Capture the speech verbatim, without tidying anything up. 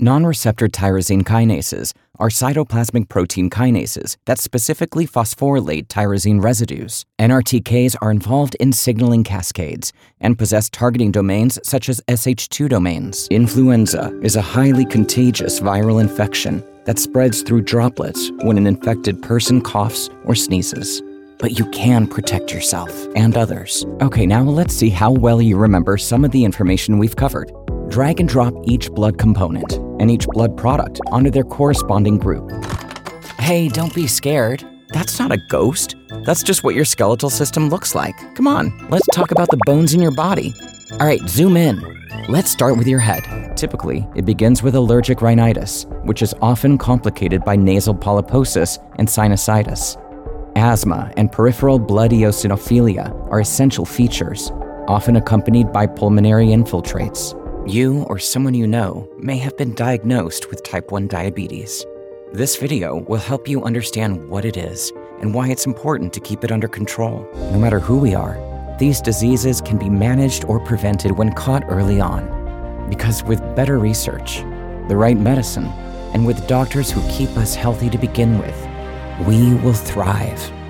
Non-receptor tyrosine kinases are cytoplasmic protein kinases that specifically phosphorylate tyrosine residues. N R T Ks are involved in signaling cascades and possess targeting domains such as S H two domains. Influenza is a highly contagious viral infection that spreads through droplets when an infected person coughs or sneezes. But you can protect yourself and others. Okay, now let's see how well you remember some of the information we've covered. Drag and drop each blood component and each blood product onto their corresponding group. Hey, don't be scared. That's not a ghost. That's just what your skeletal system looks like. Come on, let's talk about the bones in your body. All right, zoom in. Let's start with your head. Typically, it begins with allergic rhinitis, which is often complicated by nasal polyposis and sinusitis. Asthma and peripheral blood eosinophilia are essential features, often accompanied by pulmonary infiltrates. You or someone you know may have been diagnosed with type one diabetes. This video will help you understand what it is and why it's important to keep it under control. No matter who we are, these diseases can be managed or prevented when caught early on. Because with better research, the right medicine, and with doctors who keep us healthy to begin with, we will thrive.